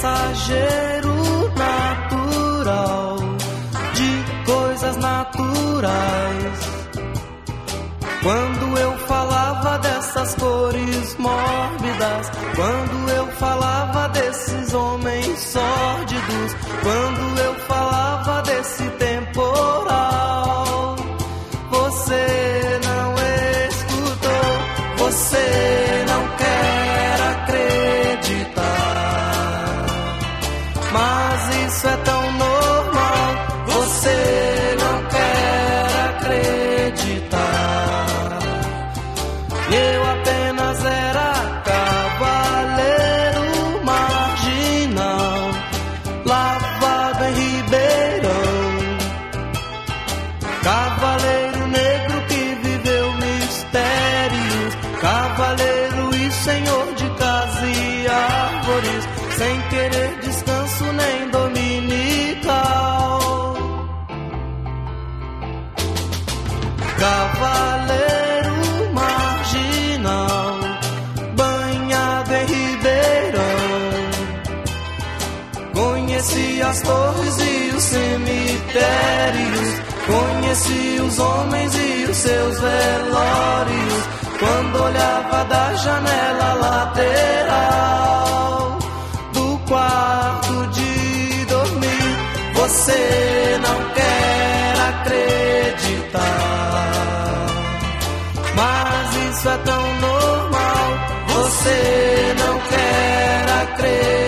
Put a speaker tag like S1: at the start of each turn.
S1: mensageiro natural de coisas naturais. Quando eu falava dessas cores mórbidas, quando eu falava desses homens sórdidos, quando eu falava desse temporal, você não escutou, você não quer acreditar. Mas isso é tão normal, você não quer acreditar. Eu apenas era cavaleiro marginal, lavado em Ribeirão, cavaleiro negro que viveu mistérios, cavaleiro e senhor de casa e árvores, sem querer descanso nem dominical. Cavaleiro marginal, banhado em Ribeirão, conheci as torres e os cemitérios, conheci os homens e os seus velórios, quando olhava da janela lateral do quarto de dormir. Você não quer acreditar, mas isso é tão normal, você não quer acreditar.